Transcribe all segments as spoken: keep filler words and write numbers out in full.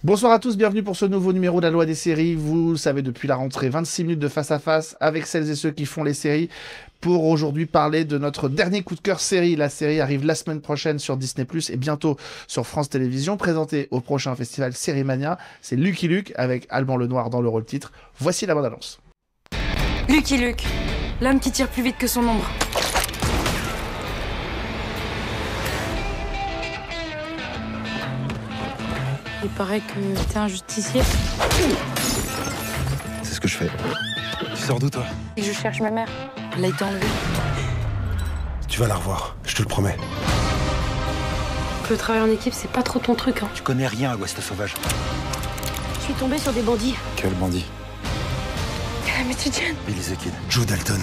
Bonsoir à tous, bienvenue pour ce nouveau numéro de la Loi des séries. Vous le savez depuis la rentrée, vingt-six minutes de face à face avec celles et ceux qui font les séries pour aujourd'hui parler de notre dernier coup de cœur série. La série arrive la semaine prochaine sur Disney plus, et bientôt sur France Télévisions, présentée au prochain festival Série Mania. C'est Lucky Luke avec Alban Lenoir dans le rôle titre. Voici la bande-annonce. Lucky Luke, l'homme qui tire plus vite que son ombre. Il paraît que t'es un justicier. C'est ce que je fais. Tu sors d'où, toi? Et je cherche ma mère. Elle a été enlevée. Tu vas la revoir, je te le promets. Le travail en équipe, c'est pas trop ton truc, hein. Tu connais rien à l'Ouest sauvage. Je suis tombée sur des bandits. Quel bandit? La métudienne. Billy the Kid. Joe Dalton.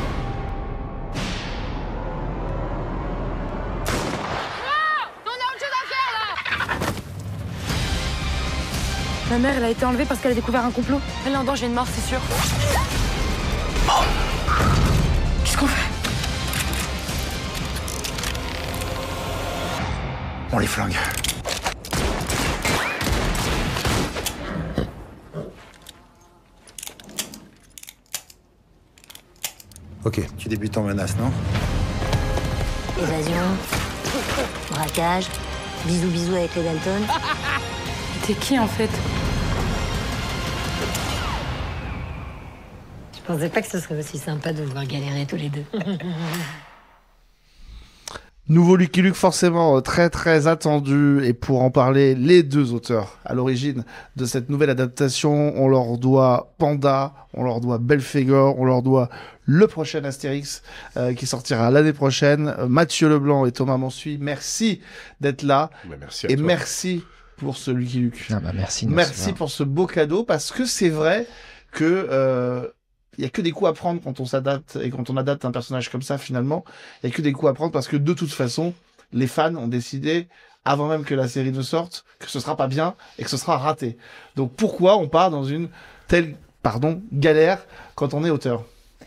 Ma mère, elle a été enlevée parce qu'elle a découvert un complot. Elle est en danger de mort, c'est sûr. Bon. Qu'est-ce qu'on fait? On les flingue. Ok, tu débutes en menace, non? Évasion, braquage, bisous bisous avec les Dalton. T'es qui, en fait? Je pensais pas que ce serait aussi sympa de vous voir galérer tous les deux. Nouveau Lucky Luke forcément très très attendu, et pour en parler, les deux auteurs à l'origine de cette nouvelle adaptation, on leur doit Panda, on leur doit Belphégor, on leur doit le prochain Astérix euh, qui sortira l'année prochaine. Euh, Mathieu Leblanc et Thomas Mansuy, merci d'être là. Bah, merci à et toi. Merci pour ce Lucky Luke. Ah bah merci. Merci pour ce beau cadeau, parce que c'est vrai que euh, il y a que des coups à prendre quand on s'adapte, et quand on adapte un personnage comme ça, finalement, il y a que des coups à prendre, parce que de toute façon, les fans ont décidé, avant même que la série ne sorte, que ce sera pas bien et que ce sera raté. Donc pourquoi on part dans une telle, pardon, galère quand on est auteur?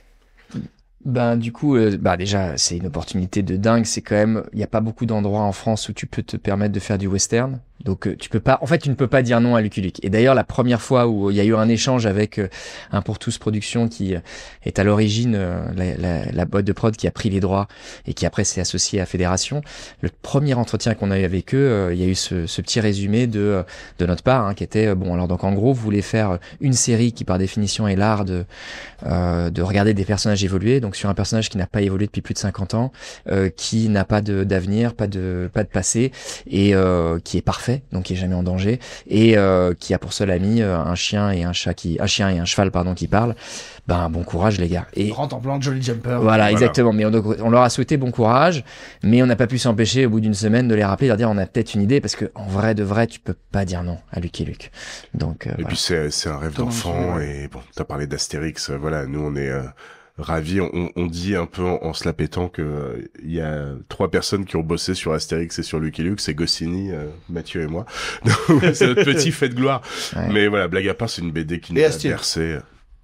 Ben du coup, euh, bah déjà c'est une opportunité de dingue. C'est quand même, il y a pas beaucoup d'endroits en France où tu peux te permettre de faire du western. Donc euh, tu peux pas, en fait tu ne peux pas dire non à Lucky Luke. Et d'ailleurs la première fois où il y a eu un échange avec euh, un Pour Tous Production qui euh, est à l'origine euh, la, la, la boîte de prod qui a pris les droits et qui après s'est associée à Fédération. Le premier entretien qu'on a eu avec eux, euh, il y a eu ce, ce petit résumé de euh, de notre part hein, qui était euh, bon alors donc en gros vous voulez faire une série qui par définition est l'art de euh, de regarder des personnages évoluer. Donc sur un personnage qui n'a pas évolué depuis plus de cinquante ans, euh, qui n'a pas de d'avenir, pas de pas de passé et euh, qui est parfait. Donc qui est jamais en danger et euh, qui a pour seul ami euh, un chien et un chat qui un chien et un cheval pardon qui parlent. Ben bon courage les gars. Et Grand en plan de Jolly Jumper. Voilà, Voilà. exactement. Mais on, donc, on leur a souhaité bon courage, mais on n'a pas pu s'empêcher au bout d'une semaine de les rappeler, de leur dire on a peut-être une idée parce que en vrai de vrai tu peux pas dire non à Lucky Luke. Donc euh, Et voilà. puis c'est c'est un rêve Thomas d'enfant, Mansuy, et bon, t'as parlé d'Astérix, euh, voilà, nous on est euh, ravis, on, on dit un peu en, en se la pétant que euh, il y a trois personnes qui ont bossé sur Astérix et sur Lucky Luke, c'est Goscinny, euh, Mathieu et moi. Donc, c'est notre petit fait de gloire. Ouais. Mais voilà, blague à part, c'est une B D qui nous Et a Astier. bercé.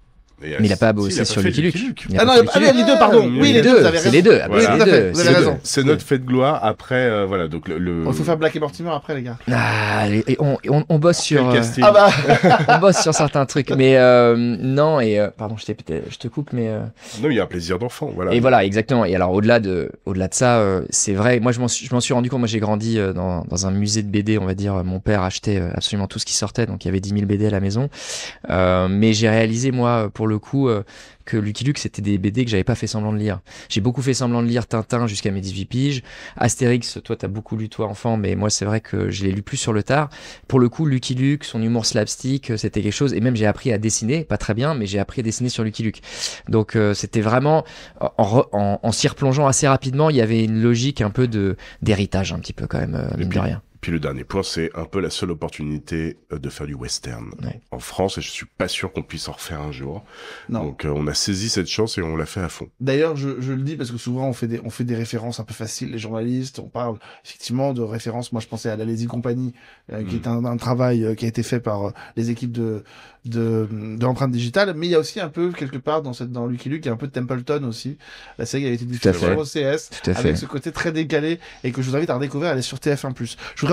Et Mais il a pas si, bossé il a sur fait Lucky Luke. Il a Ah pas non, fait ah, Lucky les Luke. deux, pardon. Ah, Oui, les les deux, deux, vous avez c'est raison. les deux. Voilà. C'est Tout à les fait, deux. vous c'est avez les raison. deux. C'est notre fait de gloire. Après, euh, voilà, donc le. le... Il faut faire Black et Mortimer après, les gars. Ah, et et on, on, on bosse sur. Quel euh, casting. Ah bah on bosse sur certains trucs, mais euh, non et euh, pardon, je, t'ai peut-être- je te coupe, mais euh, Non, il y a un plaisir d'enfant, voilà. et voilà exactement. Et alors au-delà de, au-delà de ça, euh, c'est vrai. Moi, je m'en suis, je m'en suis rendu compte. Moi, j'ai grandi euh, dans, dans un musée de B D, on va dire. Mon père achetait euh, absolument tout ce qui sortait, donc il y avait dix mille B D à la maison. Euh, mais j'ai réalisé moi, pour le coup, euh, que Lucky Luke c'était des B D que j'avais pas fait semblant de lire. J'ai beaucoup fait semblant de lire Tintin jusqu'à mes dix-huit piges. Astérix, toi t'as beaucoup lu toi enfant, mais moi c'est vrai que je l'ai lu plus sur le tard. Pour le coup, Lucky Luke, son humour slapstick, c'était quelque chose, et même j'ai appris à dessiner, pas très bien, mais j'ai appris à dessiner sur Lucky Luke. Donc euh, c'était vraiment, en, re- en, en s'y replongeant assez rapidement, il y avait une logique un peu de d'héritage un petit peu quand même, euh, Et mine puis- de rien. Puis le dernier point, c'est un peu la seule opportunité euh, de faire du western Ouais. en France, et je suis pas sûr qu'on puisse en refaire un jour. Non. Donc euh, on a saisi cette chance et on l'a fait à fond. D'ailleurs, je, je le dis parce que souvent on fait des on fait des références un peu faciles, les journalistes, on parle effectivement de références. Moi, je pensais à la Lazy Company, euh, qui Mm. est un, un travail euh, qui a été fait par euh, les équipes de de de l'empreinte digitale, mais il y a aussi un peu quelque part dans cette dans Lucky Luke, il y a un peu de Templeton aussi. La série a été Tout à diffusée fait. sur O C S Tout à fait. avec ce côté très décalé et que je vous invite à redécouvrir. Elle est sur T F un plus. Je voudrais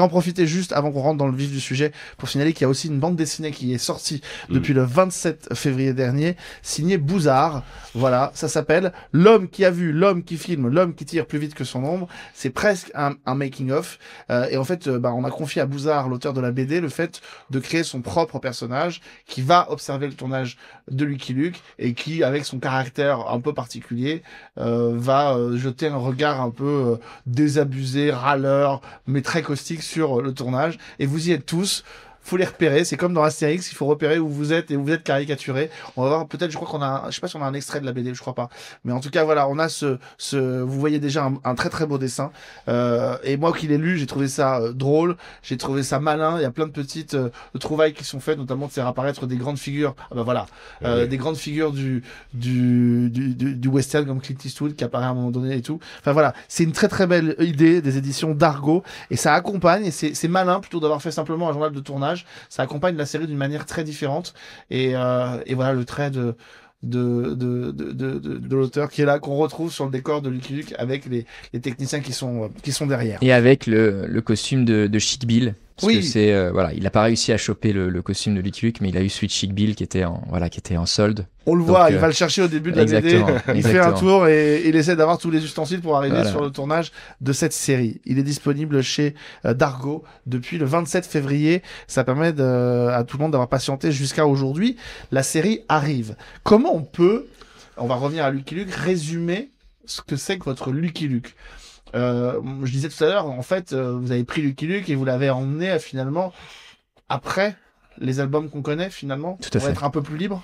voudrais en profiter juste avant qu'on rentre dans le vif du sujet pour signaler qu'il y a aussi une bande dessinée qui est sortie mmh. depuis le vingt-sept février dernier, signée Bouzard. Voilà, ça s'appelle L'homme qui a vu, l'homme qui filme, l'homme qui tire plus vite que son ombre. C'est presque un, un making-of. Euh, et en fait, euh, bah, on a confié à Bouzard, l'auteur de la B D, le fait de créer son propre personnage qui va observer le tournage de Lucky Luke et qui, avec son caractère un peu particulier, euh, va euh, jeter un regard un peu euh, désabusé, râleur, mais très caustique sur euh, le tournage. Et vous y êtes tous. Faut les repérer, c'est comme dans Astérix, il faut repérer où vous êtes et où vous êtes caricaturé. On va voir, peut-être, je crois qu'on a, un, je sais pas si on a un extrait de la B D, je crois pas. Mais en tout cas, voilà, on a ce, ce, vous voyez déjà un, un très très beau dessin. Euh, et moi qui l'ai lu, j'ai trouvé ça euh, drôle, j'ai trouvé ça malin. Il y a plein de petites euh, trouvailles qui sont faites, notamment de faire apparaître des grandes figures. Ah bah voilà, euh, oui. des grandes figures du, du, du, du, du western comme Clint Eastwood qui apparaît à un moment donné et tout. Enfin voilà, c'est une très très belle idée des éditions d'Argo et ça accompagne et c'est, c'est malin plutôt d'avoir fait simplement un journal de tournage. Ça accompagne la série d'une manière très différente et, euh, et voilà le trait de de de de de, de, de l'auteur qui est là, qu'on retrouve sur le décor de Lucky Luke avec les, les techniciens qui sont qui sont derrière et avec le, le costume de, de Chic Bill. Parce oui. que c'est euh, voilà, il a pas réussi à choper le, le costume de Lucky Luke, mais il a eu celui de Chic Bill qui était en voilà, qui était en solde. On le Donc, voit, euh, il va le chercher au début de la B D. Il exactement. fait un tour et il essaie d'avoir tous les ustensiles pour arriver voilà. sur le tournage de cette série. Il est disponible chez euh, Dargo depuis le vingt-sept février. Ça permet de, à tout le monde d'avoir patienté jusqu'à aujourd'hui. La série arrive. Comment on peut, on va revenir à Lucky Luke, résumer ce que c'est que votre Lucky Luke? Euh, je disais tout à l'heure, en fait, euh, vous avez pris Lucky Luke et vous l'avez emmené à, finalement après les albums qu'on connaît finalement, tout à pour fait. être un peu plus libre.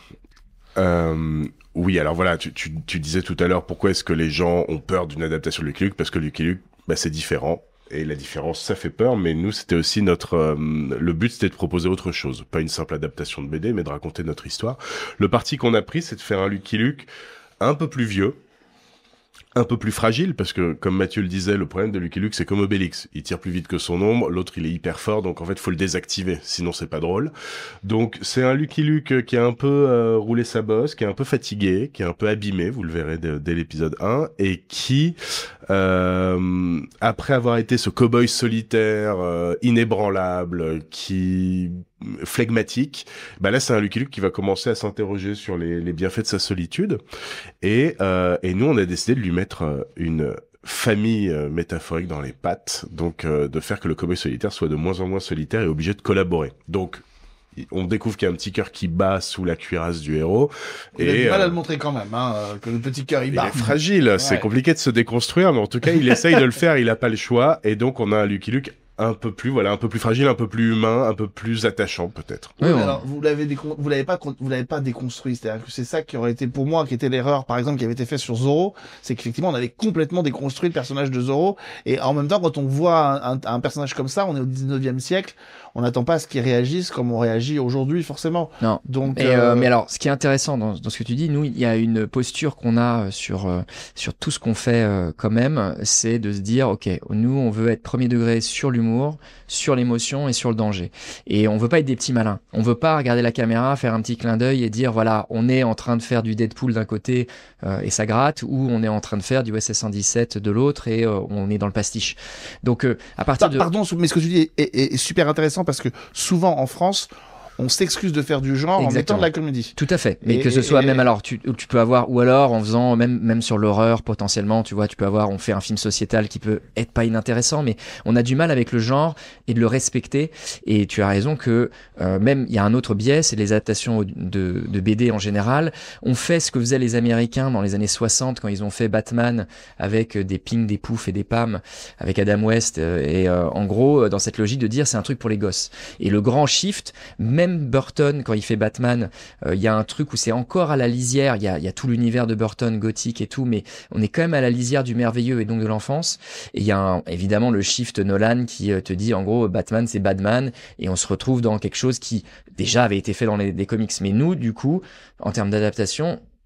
Euh, oui, alors voilà, tu, tu, tu disais tout à l'heure pourquoi est-ce que les gens ont peur d'une adaptation de Lucky Luke, parce que Lucky Luke, bah, c'est différent. Et la différence, ça fait peur, mais nous, c'était aussi notre... Euh, le but, c'était de proposer autre chose. Pas une simple adaptation de B D, mais de raconter notre histoire. Le parti qu'on a pris, c'est de faire un Lucky Luke un peu plus vieux, un peu plus fragile, parce que, comme Mathieu le disait, le problème de Lucky Luke, c'est comme Obélix. Il tire plus vite que son ombre, l'autre, il est hyper fort, donc en fait, faut le désactiver, sinon c'est pas drôle. Donc, c'est un Lucky Luke qui a un peu euh, roulé sa bosse, qui est un peu fatigué, qui est un peu abîmé, vous le verrez dès, dès l'épisode un, et qui, euh, après avoir été ce cow-boy solitaire, euh, inébranlable, qui... flegmatique, bah là c'est un Lucky Luke qui va commencer à s'interroger sur les, les bienfaits de sa solitude et, euh, et nous on a décidé de lui mettre une famille euh, métaphorique dans les pattes, donc euh, de faire que le cowboy solitaire soit de moins en moins solitaire et obligé de collaborer. Donc on découvre qu'il y a un petit cœur qui bat sous la cuirasse du héros. Il et, a du mal euh, à le montrer quand même, hein, que le petit cœur il bat. Il est fragile, ouais. C'est compliqué de se déconstruire, mais en tout cas il essaye de le faire, il a pas le choix, et donc on a un Lucky Luke un peu plus, voilà, un peu plus fragile, un peu plus humain, un peu plus attachant, peut-être. Oui, Oui, mais on... alors, vous l'avez décon... vous l'avez pas, vous l'avez pas déconstruit. C'est-à-dire que c'est ça qui aurait été, pour moi, qui était l'erreur, par exemple, qui avait été fait sur Zorro. C'est qu'effectivement, on avait complètement déconstruit le personnage de Zorro. Et en même temps, quand on voit un, un, un personnage comme ça, on est au dix-neuvième siècle, on n'attend pas à ce qu'il réagisse comme on réagit aujourd'hui, forcément. Non. Donc, mais, euh... euh, mais alors, ce qui est intéressant dans, dans ce que tu dis, nous, il y a une posture qu'on a sur, euh, sur tout ce qu'on fait, euh, quand même, c'est de se dire, OK, nous, on veut être premier degré sur l'humour, sur l'émotion et sur le danger. Et on veut pas être des petits malins. On veut pas regarder la caméra, faire un petit clin d'œil et dire, voilà, on est en train de faire du Deadpool d'un côté, euh, et ça gratte, ou on est en train de faire du U S S cent dix-sept de l'autre et euh, on est dans le pastiche. Donc, euh, à partir Pa- de... Pardon, mais ce que tu dis est, est, est super intéressant parce que souvent en France, on s'excuse de faire du genre Exactement. en mettant de la comédie. Tout à fait. Mais et, que ce soit et, même alors, tu, tu peux avoir, ou alors en faisant, même, même sur l'horreur potentiellement, tu vois, tu peux avoir, on fait un film sociétal qui peut être pas inintéressant, mais on a du mal avec le genre et de le respecter. Et tu as raison que, euh, même, il y a un autre biais, c'est les adaptations de, de B D en général. On fait ce que faisaient les Américains dans les années soixante quand ils ont fait Batman avec des pings, des poufs et des pams avec Adam West. Et euh, en gros, dans cette logique de dire c'est un truc pour les gosses. Et le grand shift, même Burton, quand il fait Batman, il euh, y a un truc où c'est encore à la lisière, il y a, y a tout l'univers de Burton gothique et tout, mais on est quand même à la lisière du merveilleux et donc de l'enfance. Et il y a un, évidemment le shift Nolan qui euh, te dit en gros Batman c'est Batman, et on se retrouve dans quelque chose qui déjà avait été fait dans les des comics. Mais nous, du coup, en termes d'adaptation,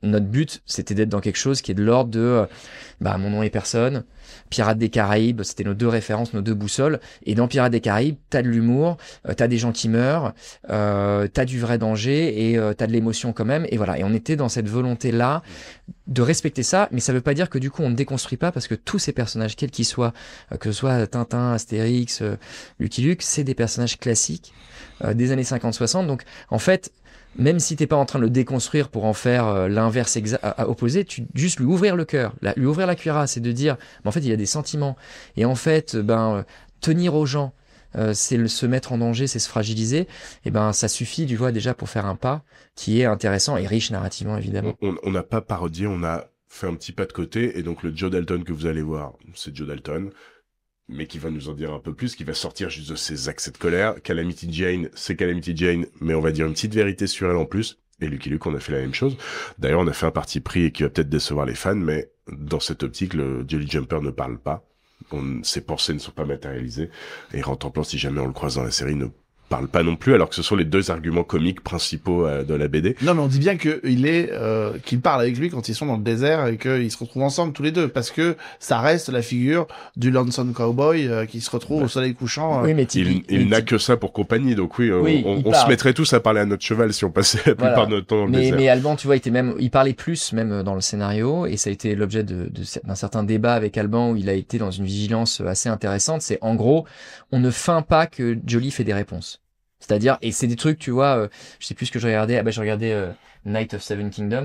notre but, c'était d'être dans quelque chose qui est de l'ordre de euh, bah, Mon nom est personne, Pirates des Caraïbes, c'était nos deux références, nos deux boussoles. Et dans Pirates des Caraïbes, t'as de l'humour, euh, t'as des gens qui meurent, euh, t'as du vrai danger et euh, t'as de l'émotion quand même. Et voilà. Et on était dans cette volonté-là de respecter ça, mais ça veut pas dire que du coup on ne déconstruit pas, parce que tous ces personnages, quels qu'ils soient, euh, que ce soit Tintin, Astérix, euh, Lucky Luke, c'est des personnages classiques euh, des années cinquante soixante. Donc en fait, même si t'es pas en train de le déconstruire pour en faire euh, l'inverse exa- à, à opposé, tu juste lui ouvrir le cœur, la, lui ouvrir la cuirasse, et de dire, mais en fait il y a des sentiments, et en fait ben euh, tenir aux gens, euh, c'est le, se mettre en danger, c'est se fragiliser, et ben ça suffit, tu vois, déjà pour faire un pas qui est intéressant et riche narrativement évidemment. On n'a pas parodié, on a fait un petit pas de côté, et donc le Joe Dalton que vous allez voir, c'est Joe Dalton, mais qui va nous en dire un peu plus, qui va sortir juste de ses accès de colère. Calamity Jane, c'est Calamity Jane, mais on va dire une petite vérité sur elle en plus. Et Lucky Luke, on a fait la même chose. D'ailleurs, on a fait un parti pris et qui va peut-être décevoir les fans, mais dans cette optique, le Jolly Jumper ne parle pas. On, ses pensées ne sont pas matérialisées. Et Rantanplan, si jamais on le croise dans la série, ne parle pas non plus, alors que ce sont les deux arguments comiques principaux euh, de la B D. Non, mais on dit bien qu'il est, euh, qu'il parle avec lui quand ils sont dans le désert et qu'ils se retrouvent ensemble tous les deux, parce que ça reste la figure du Lonesome Cowboy euh, qui se retrouve ouais. au soleil couchant. Euh. Oui, mais il, il n'a que ça pour compagnie, donc oui, oui on, on se mettrait tous à parler à notre cheval si on passait la plupart voilà. de notre temps dans le mais, désert. Mais Alban, tu vois, il était même, il parlait plus même dans le scénario, et ça a été l'objet de, de, d'un certain débat avec Alban où il a été dans une vigilance assez intéressante. C'est en gros, on ne feint pas que Jolly fait des réponses. C'est-à-dire, et c'est des trucs, tu vois, euh, je sais plus ce que je regardais, ah bah je regardais euh, Night of Seven Kingdoms.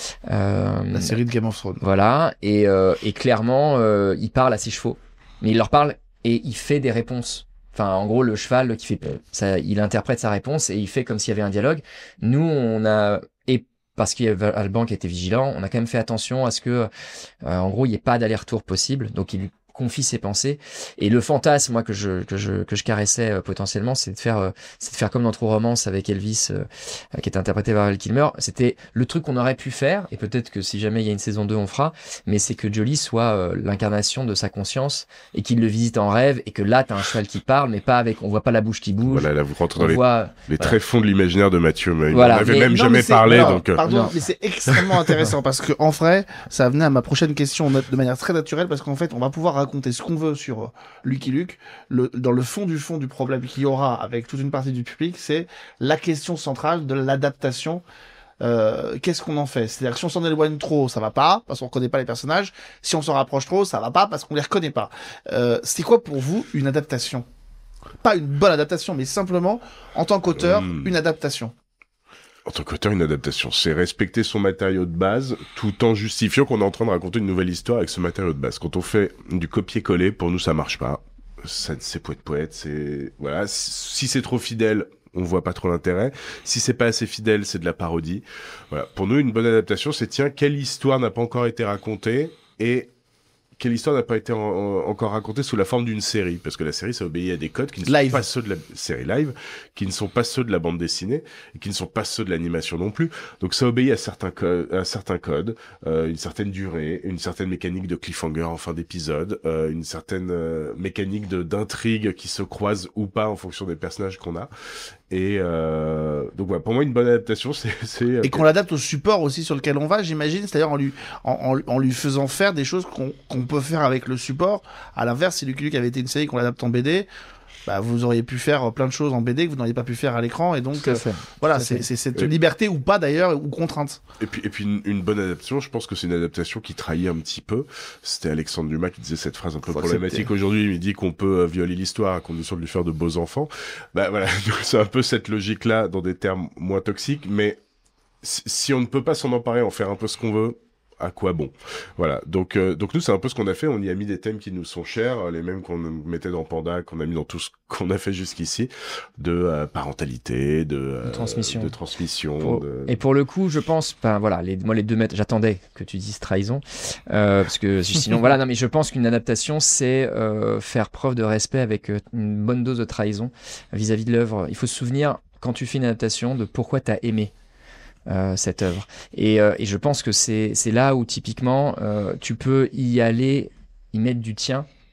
Euh, la série de Game of Thrones. Voilà, et, euh, et clairement, euh, il parle à ses chevaux. Mais il leur parle et il fait des réponses. Enfin, en gros, le cheval qui fait ça, il interprète sa réponse et il fait comme s'il y avait un dialogue. Nous, on a, et parce qu'il y avait Alban qui était vigilant, on a quand même fait attention à ce que, euh, en gros, il n'y ait pas d'aller-retour possible. Donc, il confie ses pensées, et le fantasme moi que je que je que je caressais euh, potentiellement, c'est de faire euh, c'est de faire comme dans True Romance avec Elvis euh, qui est interprété par Val Kilmer. C'était le truc qu'on aurait pu faire, et peut-être que si jamais il y a une saison deux on fera, mais c'est que Jolly soit euh, l'incarnation de sa conscience et qu'il le visite en rêve, et que là t'as un cheval qui parle, mais pas avec, on voit pas la bouche qui bouge. Voilà, là vous rentrez dans les, voit, les voilà. tréfonds de l'imaginaire de Mathieu, mais voilà, il n'en avait mais, même non, jamais parlé. Non, donc pardon, non. mais c'est extrêmement intéressant parce que en vrai, ça venait à ma prochaine question de manière très naturelle, parce qu'en fait, on va pouvoir raconter ce qu'on veut sur Lucky Luke. Le, dans le fond du fond du problème qu'il y aura avec toute une partie du public, c'est la question centrale de l'adaptation. Euh, qu'est-ce qu'on en fait? C'est-à-dire que si on s'en éloigne trop, ça va pas, parce qu'on reconnaît pas les personnages. Si on s'en rapproche trop, ça va pas, parce qu'on les reconnaît pas. Euh, c'est quoi pour vous une adaptation? Pas une bonne adaptation, mais simplement, en tant qu'auteur, mmh. une adaptation. En tant qu'auteur, une adaptation, c'est respecter son matériau de base, tout en justifiant qu'on est en train de raconter une nouvelle histoire avec ce matériau de base. Quand on fait du copier-coller, pour nous, ça marche pas. Ça, c'est poète-poète, c'est... Voilà. Si c'est trop fidèle, on voit pas trop l'intérêt. Si c'est pas assez fidèle, c'est de la parodie. Voilà. Pour nous, une bonne adaptation, c'est, tiens, quelle histoire n'a pas encore été racontée, et quelle histoire n'a pas été en, en, encore racontée sous la forme d'une série, parce que la série, ça obéit à des codes qui ne live. sont pas ceux de la série live, qui ne sont pas ceux de la bande dessinée, et qui ne sont pas ceux de l'animation non plus. Donc ça obéit à certains codes, à certains codes, euh, une certaine durée, une certaine mécanique de cliffhanger en fin d'épisode, euh, une certaine euh, mécanique de d'intrigue qui se croise ou pas en fonction des personnages qu'on a. Et euh, donc voilà, pour moi, une bonne adaptation, c'est... c'est et qu'on l'adapte au support aussi sur lequel on va, j'imagine, c'est-à-dire en lui, en, en, en lui faisant faire des choses qu'on qu'on peut faire avec le support. À l'inverse, si Lucky Luke avait été une série qu'on l'adapte en B D, bah, vous auriez pu faire plein de choses en B D que vous n'auriez pas pu faire à l'écran, et donc euh, voilà, c'est cette et liberté ou pas d'ailleurs, ou contrainte. Et puis, et puis une, une bonne adaptation, je pense que c'est une adaptation qui trahit un petit peu. C'était Alexandre Dumas qui disait cette phrase un peu problématique aujourd'hui. Il dit qu'on peut euh, violer l'histoire à condition de lui faire de beaux enfants. Bah voilà, c'est un peu cette logique-là dans des termes moins toxiques, mais si, si on ne peut pas s'en emparer, en faire un peu ce qu'on veut, à quoi bon? Voilà. Donc, euh, donc nous, c'est un peu ce qu'on a fait. On y a mis des thèmes qui nous sont chers, les mêmes qu'on mettait dans Panda, qu'on a mis dans tout ce qu'on a fait jusqu'ici, de euh, parentalité, de, euh, de transmission. De transmission pour... de... Et pour le coup, je pense, ben voilà, les, moi les deux mètres, j'attendais que tu dises trahison, euh, parce que sinon, voilà, non, mais je pense qu'une adaptation, c'est euh, faire preuve de respect avec une bonne dose de trahison vis-à-vis de l'œuvre. Il faut se souvenir, quand tu fais une adaptation, de pourquoi t'as aimé Euh, cette œuvre, et, euh, et je pense que c'est c'est là où typiquement euh, tu peux y aller, y mettre du tien,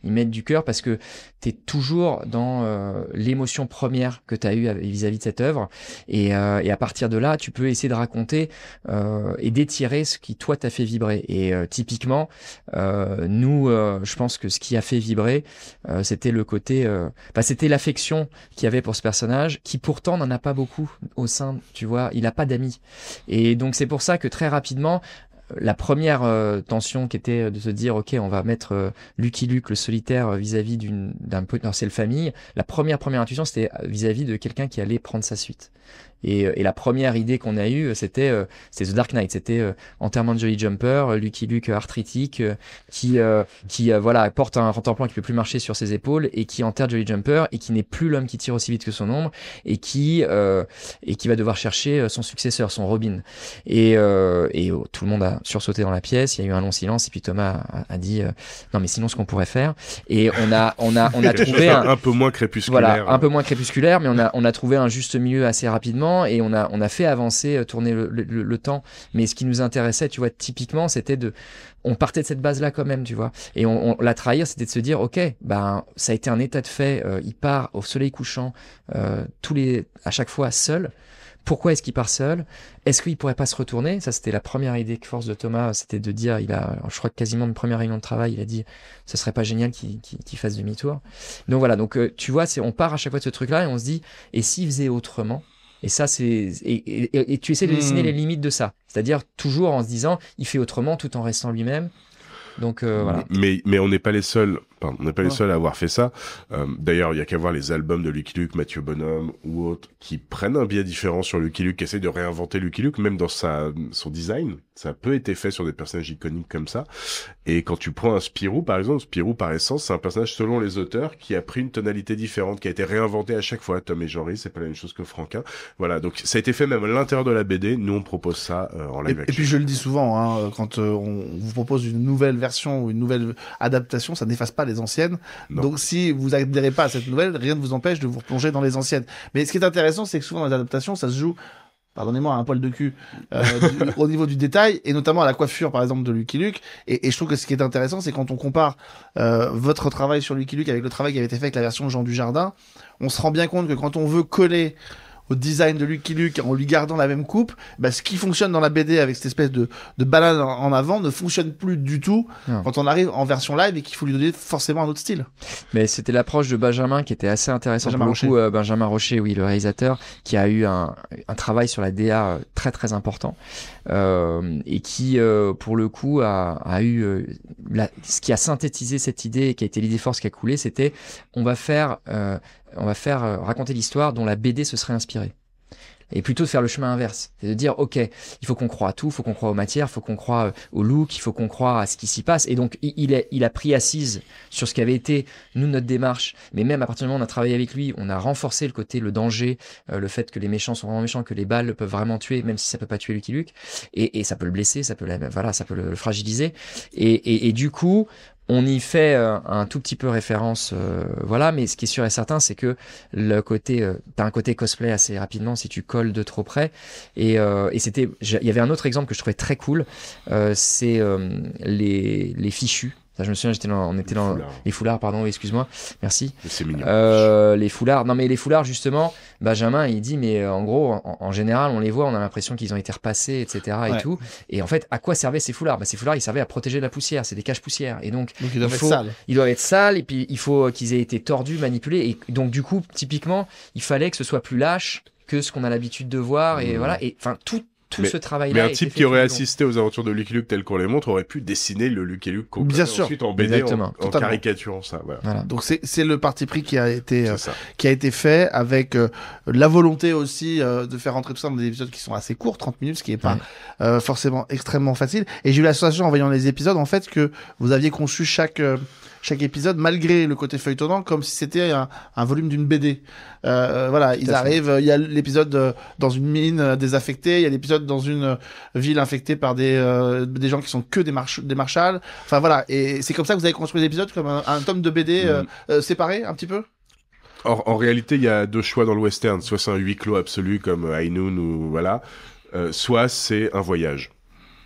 ils mettent du cœur parce que t'es toujours dans euh, l'émotion première que t'as eue vis-à-vis de cette œuvre et, euh, et à partir de là tu peux essayer de raconter euh, et d'étirer ce qui toi t'a fait vibrer et euh, typiquement euh, nous euh, je pense que ce qui a fait vibrer euh, c'était le côté euh, bah, c'était l'affection qu'il y avait pour ce personnage qui pourtant n'en a pas beaucoup au sein, tu vois, il a pas d'amis et donc c'est pour ça que très rapidement la première euh, tension qui était de se dire ok on va mettre euh, Lucky Luke le solitaire euh, vis-à-vis d'une d'un potentiel famille, la première première intuition c'était vis-à-vis de quelqu'un qui allait prendre sa suite et, et la première idée qu'on a eue c'était euh, c'était The Dark Knight, c'était euh, enterrement de Jolly Jumper, euh, Lucky Luke arthritique euh, qui euh, qui euh, voilà porte un rentre-plan qui peut plus marcher sur ses épaules et qui enterre Jolly Jumper et qui n'est plus l'homme qui tire aussi vite que son ombre et qui euh, et qui va devoir chercher son successeur, son Robin et euh, et oh, tout le monde a sursauté dans la pièce, il y a eu un long silence et puis Thomas a, a dit euh, non mais sinon ce qu'on pourrait faire et on a on a on a trouvé un, un peu moins crépusculaire voilà un peu moins crépusculaire mais on a on a trouvé un juste milieu assez rapidement et on a on a fait avancer tourner le, le, le temps mais ce qui nous intéressait tu vois typiquement c'était de on partait de cette base là quand même tu vois et on, on la trahir c'était de se dire ok ben ça a été un état de fait euh, il part au soleil couchant euh, tous les à chaque fois seul. Pourquoi est-ce qu'il part seul? Est-ce qu'il pourrait pas se retourner? Ça, c'était la première idée que force de Thomas, c'était de dire, il a, je crois que quasiment une première réunion de travail, il a dit, ce serait pas génial qu'il, qu'il, qu'il fasse demi-tour. Donc voilà, donc euh, tu vois, c'est, on part à chaque fois de ce truc-là et on se dit, et s'il faisait autrement? Et ça, c'est et, et, et tu essaies de dessiner mmh. les limites de ça, c'est-à-dire toujours en se disant, il fait autrement tout en restant lui-même. Donc euh, voilà. Mais mais on n'est pas les seuls. Pardon, on n'est pas les seuls à avoir fait ça. Euh, d'ailleurs, il y a qu'à voir les albums de Lucky Luke, Mathieu Bonhomme ou autres qui prennent un biais différent sur Lucky Luke, qui essayent de réinventer Lucky Luke, même dans sa son design. Ça a peu été fait sur des personnages iconiques comme ça. Et quand tu prends un Spirou, par exemple, Spirou par essence, c'est un personnage selon les auteurs qui a pris une tonalité différente, qui a été réinventé à chaque fois. Tom et Jean-Ry, c'est pas la même chose que Franquin. Voilà, donc ça a été fait même à l'intérieur de la B D. Nous, on propose ça euh, en live et, action. Et puis je le dis souvent, hein, quand euh, on vous propose une nouvelle version ou une nouvelle adaptation, ça n'efface pas les anciennes. Non. Donc si vous adhérez pas à cette nouvelle, rien ne vous empêche de vous replonger dans les anciennes. Mais ce qui est intéressant, c'est que souvent dans les adaptations, ça se joue, pardonnez-moi, un poil de cul euh, du, au niveau du détail, et notamment à la coiffure, par exemple, de Lucky Luke. Et, et je trouve que ce qui est intéressant, c'est quand on compare euh, votre travail sur Lucky Luke avec le travail qui avait été fait avec la version de Jean Dujardin, on se rend bien compte que quand on veut coller au design de Lucky Luke en lui gardant la même coupe, bah, ce qui fonctionne dans la B D avec cette espèce de, de balade en, en avant ne fonctionne plus du tout non. quand on arrive en version live et qu'il faut lui donner forcément un autre style. Mais c'était l'approche de Benjamin qui était assez intéressante. Benjamin Rocher. Beaucoup, euh, Benjamin Rocher, oui, le réalisateur, qui a eu un, un travail sur la D A très très important euh, et qui, euh, pour le coup, a, a eu euh, la, ce qui a synthétisé cette idée et qui a été l'idée force qui a coulé, c'était on va faire euh, on va faire euh, raconter l'histoire dont la B D se serait inspirée. Et plutôt de faire le chemin inverse. C'est de dire, OK, il faut qu'on croie à tout, il faut qu'on croie aux matières, il faut qu'on croie euh, au look, il faut qu'on croie à ce qui s'y passe. Et donc, il, il, a, il a pris assise sur ce qu'avait été, nous, notre démarche. Mais même à partir du moment où on a travaillé avec lui, on a renforcé le côté, le danger, euh, le fait que les méchants sont vraiment méchants, que les balles peuvent vraiment tuer, même si ça peut pas tuer Lucky Luke. Et, et ça peut le blesser, ça peut, la, voilà, ça peut le, le fragiliser. Et, et, et du coup, on y fait euh, un tout petit peu référence, euh, voilà, mais ce qui est sûr et certain, c'est que le côté, euh, t'as un côté cosplay assez rapidement si tu colles de trop près. Et, euh, et c'était, il y avait un autre exemple que je trouvais très cool, euh, c'est euh, les les fichus. Ça, je me souviens, j'étais dans, on était les dans foulards. les foulards, pardon, excuse-moi, merci. C'est mignon. Euh, les foulards, non mais les foulards justement, Benjamin il dit mais en gros, en, en général, on les voit, on a l'impression qu'ils ont été repassés, et cetera. Ouais. Et tout. Et en fait, à quoi servaient ces foulards? Bah ces foulards, ils servaient à protéger de la poussière, c'est des caches poussières. Et donc, donc ils doivent il faut, être sales. Ils doivent être sales et puis il faut qu'ils aient été tordus, manipulés. Et donc du coup, typiquement, il fallait que ce soit plus lâche que ce qu'on a l'habitude de voir. Et mmh. voilà. Et enfin tout. Tout mais, ce travail-là. Mais un type qui aurait assisté aux aventures de Lucky Luke tel qu'on les montre aurait pu dessiner le Lucky Luke qu'on Bien sûr. ensuite en B D en, en caricaturant ça. Voilà. Voilà. Donc c'est c'est le parti pris qui a été euh, qui a été fait avec euh, la volonté aussi euh, de faire rentrer tout ça dans des épisodes qui sont assez courts, trente minutes, ce qui est pas ouais. euh, forcément extrêmement facile. Et j'ai eu la sensation en voyant les épisodes en fait que vous aviez conçu chaque euh, chaque épisode, malgré le côté feuilletonnant, comme si c'était un, un volume d'une B D. Euh, voilà, ils arrivent, il y a l'épisode euh, dans une mine euh, désaffectée, il y a l'épisode dans une euh, ville infectée par des euh, des gens qui sont que des march des marshals. Enfin voilà, et c'est comme ça que vous avez construit l'épisode, comme un, un tome de B D euh, mmh. euh, séparé un petit peu. Or, en réalité, il y a deux choix dans le western, soit c'est un huis clos absolu comme High Noon ou voilà, euh, soit c'est un voyage.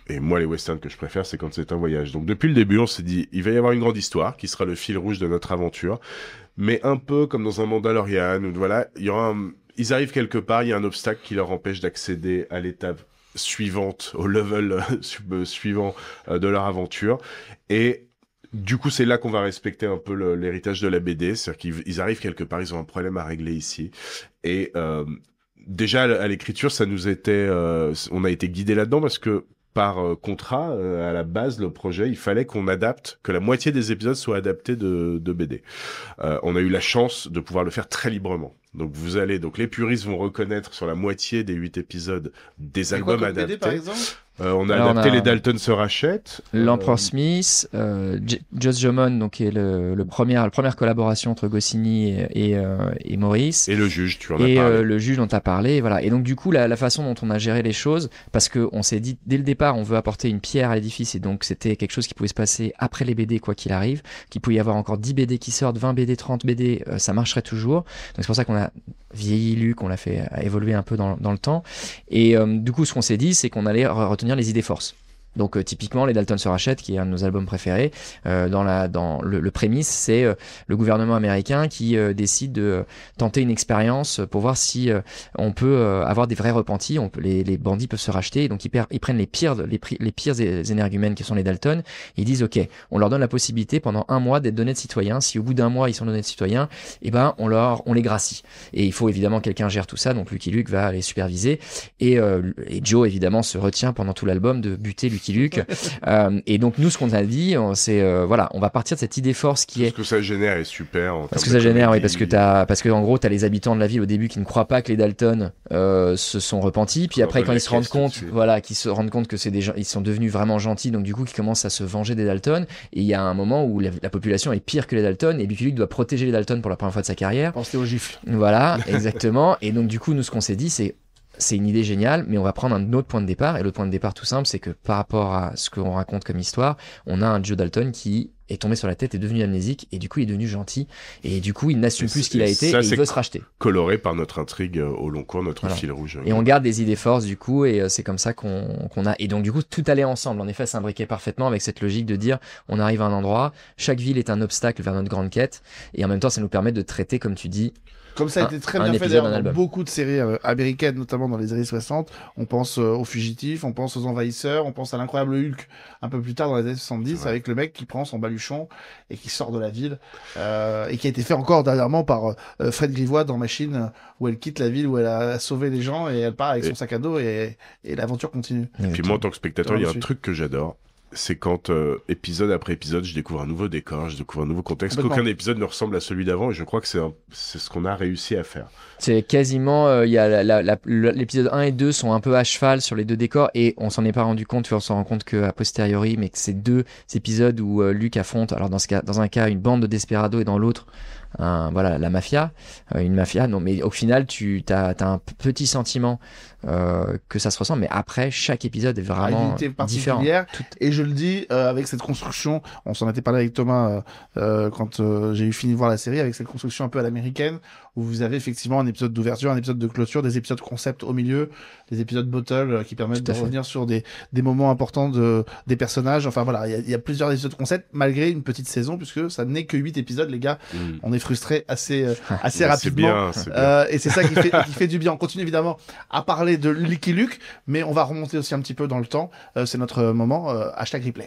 Et moi, les westerns que je préfère, c'est quand c'est un voyage. Donc depuis le début, on s'est dit, il va y avoir une grande histoire qui sera le fil rouge de notre aventure, mais un peu comme dans un Mandalorian, où voilà, il y aura un... ils arrivent quelque part, il y a un obstacle qui leur empêche d'accéder à l'étape suivante, au level euh, suivant euh, de leur aventure, et du coup, c'est là qu'on va respecter un peu le, l'héritage de la B D, c'est-à-dire qu'ils ils arrivent quelque part, ils ont un problème à régler ici, et euh, déjà à l'écriture, ça nous était, euh, on a été guidé là-dedans parce que par euh, contrat, euh, à la base, le projet, il fallait qu'on adapte, que la moitié des épisodes soient adaptés de, de B D. Euh, on a eu la chance de pouvoir le faire très librement. Donc vous allez, donc les puristes vont reconnaître sur la moitié des huit épisodes des C'est albums quoi comme B D, adaptés. par exemple Euh, on a Alors, adapté on a Les Dalton se rachètent. L'Empereur Euh, Smith, euh, J- Joss Jomon, donc qui est le, le premier, la première collaboration entre Goscinny et, et, euh, et Maurice. Et le juge, tu en as Et parlé. euh, le juge dont tu as parlé, voilà. Et donc du coup, la, la façon dont on a géré les choses, parce que on s'est dit dès le départ, on veut apporter une pierre à l'édifice, et donc c'était quelque chose qui pouvait se passer après les B D quoi qu'il arrive, qu'il pouvait y avoir encore dix B D qui sortent, vingt B D, trente B D, euh, ça marcherait toujours. Donc c'est pour ça qu'on a vieilli Luc, on l'a fait évoluer un peu dans, dans le temps. Et euh, du coup, ce qu'on s'est dit, c'est qu'on allait re- retenir les idées forces. Donc euh, typiquement, Les Dalton se rachètent, qui est un de nos albums préférés, euh, dans la dans le, le prémisse, c'est euh, le gouvernement américain qui euh, décide de euh, tenter une expérience pour voir si euh, on peut euh, avoir des vrais repentis, on peut, les, les bandits peuvent se racheter, donc ils, per, ils prennent les pires les, pri- les pires énergumènes qui sont les Dalton, et ils disent ok, on leur donne la possibilité pendant un mois d'être d'honnêtes citoyens. Si au bout d'un mois ils sont d'honnêtes citoyens, et ben on leur on les gracie. Et il faut évidemment quelqu'un gère tout ça, donc Lucky Luke va les superviser, et, euh, et Joe évidemment se retient pendant tout l'album de buter Lucky Luke. euh, et donc nous, ce qu'on a dit, c'est euh, voilà, on va partir de cette idée force qui Tout est ce que ça génère est super. En parce que termes ça de génère, oui, comédie. parce que t'as, parce que en gros, t'as les habitants de la ville au début qui ne croient pas que les Dalton euh, se sont repentis, puis On après leur quand donne ils se la rendent caisse tout de compte, suite. voilà, qu'ils se rendent compte que c'est des gens, ils sont devenus vraiment gentils, donc du coup, qui commencent à se venger des Dalton. Et il y a un moment où la, la population est pire que les Dalton, et Lucky Luke doit protéger les Dalton pour la première fois de sa carrière. Pensez aux gifles. Voilà, exactement. Et donc du coup, nous, ce qu'on s'est dit, c'est c'est une idée géniale, mais on va prendre un autre point de départ. Et l'autre point de départ, tout simple, c'est que par rapport à ce qu'on raconte comme histoire, on a un Joe Dalton qui est tombé sur la tête, est devenu amnésique, et du coup, il est devenu gentil. Et du coup, il n'assume Et plus c'est- ce qu'il a et été, ça, et il c'est veut se racheter. Coloré par notre intrigue euh, au long cours, notre Voilà. fil rouge. Et on garde des idées forces, du coup, et euh, c'est comme ça qu'on qu'on a. Et donc, du coup, tout allait ensemble. En effet, s'imbriquait parfaitement avec cette logique de dire, on arrive à un endroit, chaque ville est un obstacle vers notre grande quête, et en même temps, ça nous permet de traiter, comme tu dis, Comme ça a Un- été très un bien fait épisode, d'ailleurs un dans album. beaucoup de séries euh, américaines, notamment dans les années soixante. On pense euh, aux Fugitifs, on pense aux Envahisseurs, on pense à l'incroyable Hulk un peu plus tard dans les années soixante-dix Ouais. avec le mec qui prend son baluchon et qui sort de la ville euh, et qui a été fait encore dernièrement par euh, Fred Grivois dans Machine euh, où elle quitte la ville où elle a sauvé les gens et elle part avec Et- son sac à dos et, et l'aventure continue. Puis moi, en tant que spectateur, il y a un Dessus. truc que j'adore. C'est quand, euh, épisode après épisode, je découvre un nouveau décor, je découvre un nouveau contexte, Complètement. qu'aucun épisode ne ressemble à celui d'avant, et je crois que c'est un- c'est ce qu'on a réussi à faire. c'est quasiment, euh, il y a la- la- la- le- l'épisode un et deux sont un peu à cheval sur les deux décors, et on s'en est pas rendu compte, on s'en rend compte qu'à posteriori, mais que c'est deux épisodes où euh, Luke affronte, alors dans ce cas, dans un cas, une bande de desperados, et dans l'autre, un, voilà, la mafia, euh, une mafia. Non, mais au final, tu as, un petit sentiment euh, que ça se ressemble, mais après, chaque épisode est Ah, vraiment unité différent. particulière. Et je le dis euh, avec cette construction, on s'en était parlé avec Thomas euh, euh, quand euh, j'ai eu fini de voir la série, avec cette construction un peu à l'américaine, où vous avez effectivement un épisode d'ouverture, un épisode de clôture, des épisodes concept au milieu, des épisodes bottle euh, qui permettent Tout à de fait. revenir sur des, des moments importants de, des personnages. Enfin voilà, il y a, il y a plusieurs épisodes concept, malgré une petite saison, puisque ça n'est que huit épisodes, les gars. Mm. On est frustrés assez, euh, assez Mais C'est rapidement. bien, c'est bien. Euh, et c'est ça qui fait, qui fait du bien. On continue évidemment à parler de Lucky Luke, mais on va remonter aussi un petit peu dans le temps. Euh, c'est notre moment. Euh, hashtag replay.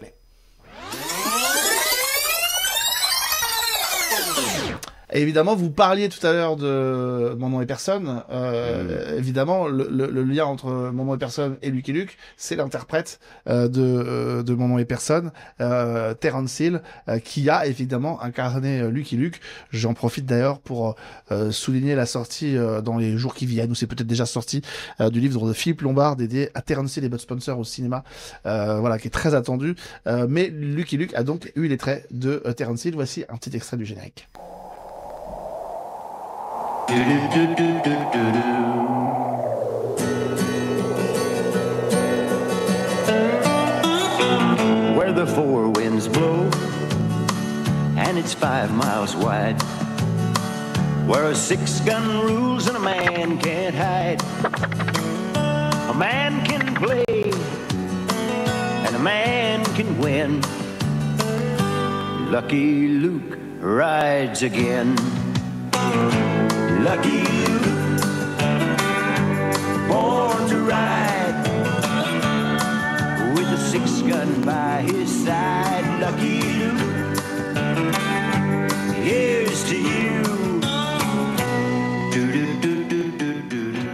Et évidemment, vous parliez tout à l'heure de Mon nom et personne. Euh, Mm. Évidemment, le, le, le lien entre Mon nom et personne et Lucky Luke, c'est l'interprète euh, de, euh, de Mon nom et personne, euh, Terence Hill, euh, qui a évidemment incarné euh, Lucky Luke. J'en profite d'ailleurs pour euh, souligner la sortie euh, dans les jours qui viennent, ou c'est peut-être déjà sorti, euh, du livre de Philippe Lombard dédié à Terence Hill et Bud Spencer au cinéma, euh, voilà, qui est très attendu. Euh, mais Lucky Luke a donc eu les traits de euh, Terence Hill. Voici un petit extrait du générique. Where the four winds blow and it's five miles wide, where a six gun rules and a man can't hide. A man can play can win. Lucky Luke rides again. Lucky Luke, born to ride, with a six gun by his side. Lucky Luke, here's to you. Do, do, do, do, do, do, do.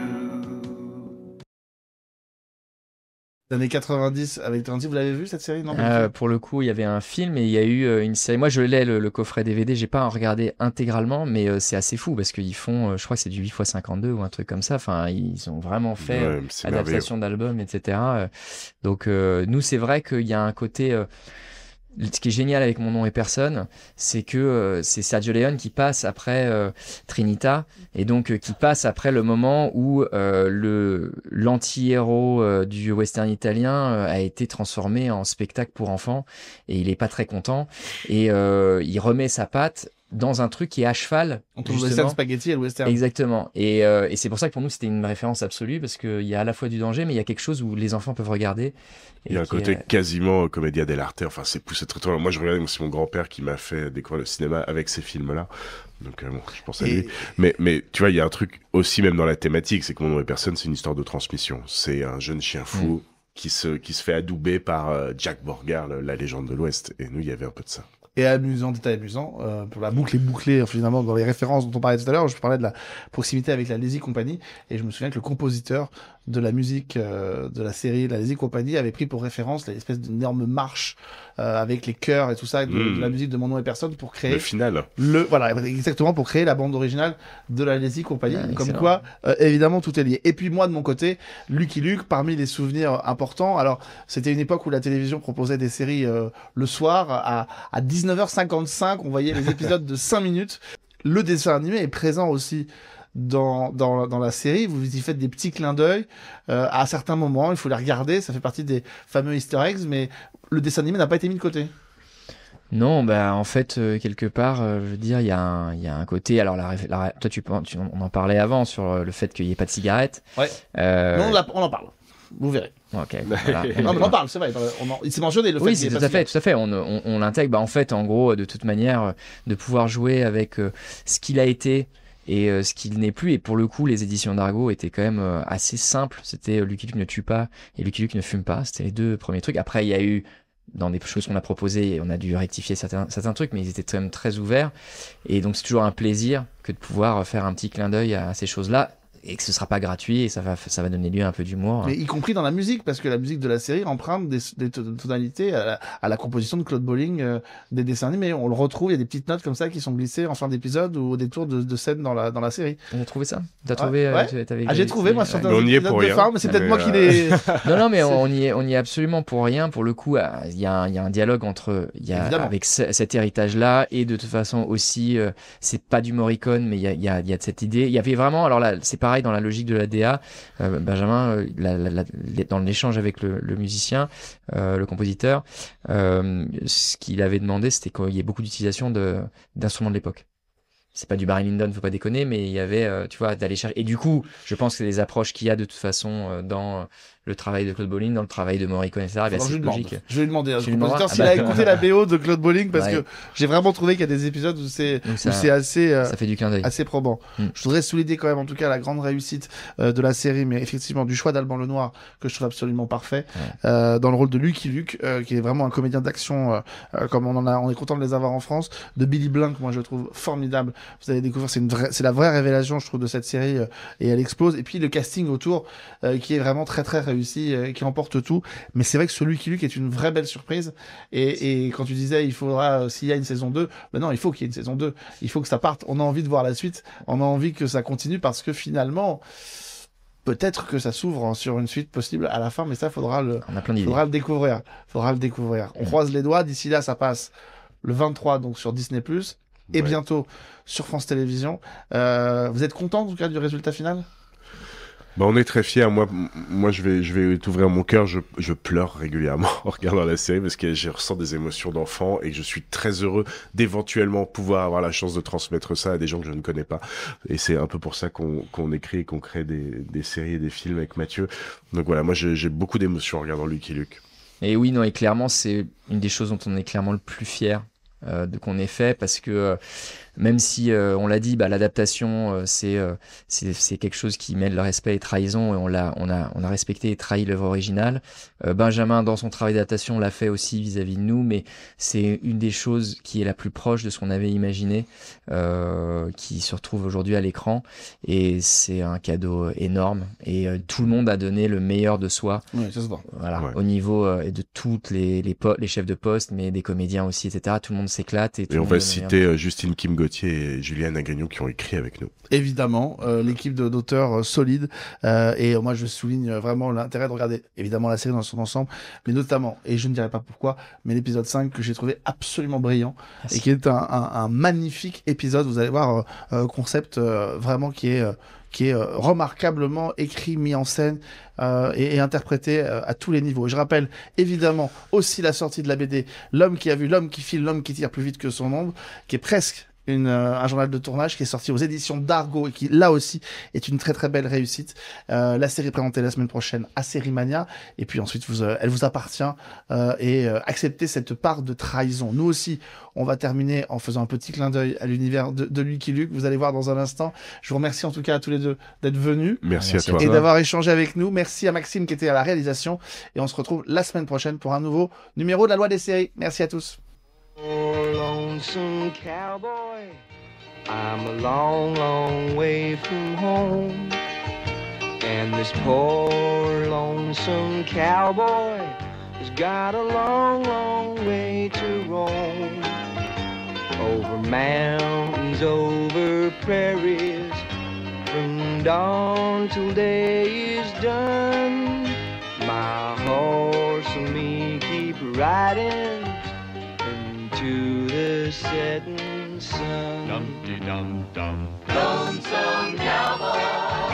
Les années quatre-vingt-dix avec Tarantino, vous l'avez vu cette série? Non, Euh, pour le coup, il y avait un film et il y a eu euh, une série. Moi, je l'ai, le, le coffret D V D. J'ai pas regardé intégralement, mais euh, c'est assez fou parce qu'ils font, euh, je crois que c'est du huit fois cinquante-deux ou un truc comme ça. Enfin, ils ont vraiment fait Ouais, euh, c'est adaptation d'albums, et cetera. Euh, Donc, euh, nous, c'est vrai qu'il y a un côté. Euh, ce qui est génial avec Mon nom et personne, c'est que euh, c'est Sergio Leone qui passe après euh, Trinita, et donc euh, qui passe après le moment où euh, le l'anti-héros euh, du western italien euh, a été transformé en spectacle pour enfants, et il est pas très content, et euh, il remet sa patte dans un truc qui est à cheval. Entre le western spaghetti et le western. Exactement. Et, euh, et c'est pour ça que pour nous, c'était une référence absolue, parce qu'il y a à la fois du danger, mais il y a quelque chose où les enfants peuvent regarder. Il y a un côté est... quasiment commedia dell'arte. Enfin, c'est poussé très très loin. Moi, je regardais, c'est mon grand-père qui m'a fait découvrir le cinéma avec ces films-là. Donc, euh, bon, je pense à Et- lui. Mais, mais tu vois, il y a un truc aussi, même dans la thématique, c'est que Mon nom et personne, c'est une histoire de transmission. C'est un jeune chien fou Mm. qui se, qui se fait adouber par euh, Jack Borgar, le- la légende de l'Ouest. Et nous, il y avait un peu de ça. Et amusant, détail amusant, euh, pour la boucle est bouclée finalement dans les références dont on parlait tout à l'heure. Je parlais de la proximité avec la Lazy Company, et je me souviens que le compositeur de la musique euh, de la série La Lazy Company avait pris pour référence l'espèce d'énorme marche euh, avec les chœurs et tout ça de, Mm. de la musique de Mon nom et personne pour créer Le final. le voilà exactement pour créer la bande originale de la Lazy Company. Ah, Comme excellent. quoi, euh, évidemment, tout est lié. Et puis moi, de mon côté, Lucky Luke, parmi les souvenirs importants. Alors, c'était une époque où la télévision proposait des séries euh, le soir à, à dix-neuf heures cinquante-cinq. On voyait les épisodes de cinq minutes. Le dessin animé est présent aussi dans, dans, dans la série. Vous y faites des petits clins d'œil euh, à certains moments. Il faut les regarder. Ça fait partie des fameux Easter eggs, mais le dessin animé n'a pas été mis de côté. Non, bah en fait euh, quelque part, euh, je veux dire, il y a un, il y a un côté. Alors la, réf- la toi tu, pen- tu- on en parlait avant sur euh, le fait qu'il n'y ait pas de cigarettes. Ouais. Euh, Non, on, la- on en parle. Vous verrez. ok. Voilà. Non, mais on en parle, c'est vrai. On en- Il s'est mentionné le fait Oui, qu'il y c'est ait tout pas à de fait, tout à fait. On, on, on l'intègre. Bah, en fait, en gros, de toute manière, euh, de pouvoir jouer avec euh, ce qu'il a été et euh, ce qu'il n'est plus. Et pour le coup, les éditions d'Argo étaient quand même euh, assez simples. C'était euh, Lucky Luke ne tue pas et Lucky Luke ne fume pas. C'était les deux premiers trucs. Après, il y a eu dans des choses qu'on a proposées, on a dû rectifier certains, certains trucs, mais ils étaient quand même très ouverts. Et donc, c'est toujours un plaisir que de pouvoir faire un petit clin d'œil à ces choses-là, et que ce sera pas gratuit, et ça va, ça va donner lieu à un peu d'humour. Mais y compris dans la musique, parce que la musique de la série emprunte des, des to- tonalités à la, à la composition de Claude Bolling euh, des dessins animés. On le retrouve, il y a des petites notes comme ça qui sont glissées en fin d'épisode ou au détour de, de scènes dans la, dans la série. T'as trouvé ça? T'as Ouais, trouvé euh, ouais. tu- t'avais Ah, j'ai vu- trouvé, moi, ouais. certains Mais on y est épisodes pour de rien. fin, mais c'est peut-être Mais, moi qui euh, l'ai... Non, non, mais C'est- on y est, on y est absolument pour rien. Pour le coup, ah, il y a un, il y a un dialogue entre, il y a, Évidemment. avec ce- cet héritage-là, et de toute façon aussi, euh, c'est pas du Morricone, mais il y a, il y a, il y a de cette idée. Il y avait vraiment, alors là, c'est pareil dans la logique de la D A. Euh, Benjamin, euh, la- la- la- les- dans l'échange avec le, le musicien, euh, le compositeur, euh, ce qu'il avait demandé, c'était qu'il y ait beaucoup d'utilisation de d'instruments de l'époque. C'est pas du Barry Lyndon, faut pas déconner, mais il y avait, euh, tu vois, d'aller chercher. Et du coup, je pense que c'est des approches qu'il y a de toute façon euh, dans le travail de Claude Bolling, dans le travail de Morricone, et cetera. Alors, je, c'est lui demande. logique. je vais lui demander à Tu ce lui compositeur demanderas s'il Ah a bah, écouté la B O de Claude Bolling, parce Ouais. que j'ai vraiment trouvé qu'il y a des épisodes où c'est Donc où ça, c'est assez... euh, ça fait du clin d'œil. assez probant. Mm. Je voudrais souligner quand même en tout cas la grande réussite euh, de la série, mais effectivement du choix d'Alban Lenoir que je trouve absolument parfait Ouais. euh, dans le rôle de Lucky Luke, euh, qui est vraiment un comédien d'action euh, euh, comme on en a, on est content de les avoir en France. De Billy Blanc, moi je le trouve formidable. Vous allez découvrir, c'est une vraie, c'est la vraie révélation je trouve de cette série euh, et elle explose. Et puis le casting autour euh, qui est vraiment très très réussi, euh, qui emporte tout. Mais c'est vrai que ce Lucky Luke est une vraie belle surprise. Et, et quand tu disais il faudra euh, s'il y a une saison deux, ben non, il faut qu'il y ait une saison deux. Il faut que ça parte. On a envie de voir la suite. On a envie que ça continue parce que finalement, peut-être que ça s'ouvre sur une suite possible à la fin, mais ça faudra le, On a plein d'idées. faudra le découvrir. Faudra le découvrir. On Mm. croise les doigts. D'ici là, ça passe le vingt-trois donc sur Disney plus, et Ouais. bientôt sur France Télévisions. Euh, vous êtes content en tout cas du résultat final? Bah, on est très fiers. Moi, m- moi, je vais, je vais t'ouvrir mon cœur. Je, je pleure régulièrement en regardant la série parce que je ressens des émotions d'enfant et que je suis très heureux d'éventuellement pouvoir avoir la chance de transmettre ça à des gens que je ne connais pas. Et c'est un peu pour ça qu'on, qu'on écrit et qu'on crée des, des séries et des films avec Mathieu. Donc voilà, moi, j'ai, j'ai beaucoup d'émotions en regardant Lucky Luke. Et oui, non, et clairement, c'est une des choses dont on est clairement le plus fier euh, de qu'on ait fait, parce que euh, même si euh, on l'a dit, bah, l'adaptation euh, c'est, euh, c'est c'est quelque chose qui mêle le respect et trahison, et on l'a on a on a respecté et trahi l'œuvre originale. Euh, Benjamin dans son travail d'adaptation l'a fait aussi vis-à-vis de nous, mais c'est une des choses qui est la plus proche de ce qu'on avait imaginé, euh, qui se retrouve aujourd'hui à l'écran, et c'est un cadeau énorme, et euh, tout le monde a donné le meilleur de soi. Oui, ça se voit. Voilà, Ouais. au niveau euh, de toutes les les, po- les chefs de poste, mais des comédiens aussi, et cetera. Tout le monde s'éclate, et, tout Et le on monde va donne le meilleur. citer euh, Justine Kim Gauthier et Juliane Agagnon qui ont écrit avec nous. Évidemment, euh, l'équipe de- d'auteurs euh, solides. Euh, et euh, moi, je souligne euh, vraiment l'intérêt de regarder, évidemment, la série dans son ensemble, mais notamment, et je ne dirai pas pourquoi, mais l'épisode cinq que j'ai trouvé absolument brillant, Merci. et qui est un, un, un magnifique épisode. Vous allez voir, euh, euh, concept euh, vraiment qui est... euh, qui est euh, remarquablement écrit, mis en scène euh, et, et interprété euh, à tous les niveaux. Et je rappelle évidemment aussi la sortie de la B D L'homme qui a vu, l'homme qui file, l'homme qui tire plus vite que son ombre, qui est presque une, euh, un journal de tournage qui est sorti aux éditions d'Argo et qui là aussi est une très très belle réussite. Euh, la série présentée la semaine prochaine à Sérimania, et puis ensuite vous, euh, elle vous appartient, euh, et euh, acceptez cette part de trahison. Nous aussi, on va terminer en faisant un petit clin d'œil à l'univers de, de Lucky Luke. Vous allez voir dans un instant. Je vous remercie en tout cas à tous les deux d'être venus Merci, Merci à à toi. et toi. d'avoir échangé avec nous. Merci à Maxime qui était à la réalisation, et on se retrouve la semaine prochaine pour un nouveau numéro de la Loi des séries. Merci à tous. Poor lonesome cowboy, I'm a long, long way from home. And this poor lonesome cowboy has got a long, long way to roam. Over mountains, over prairies, from dawn till day is done. My horse and me keep riding into the setting sun. Dum-de-dum-dum. Lonesome cowboy.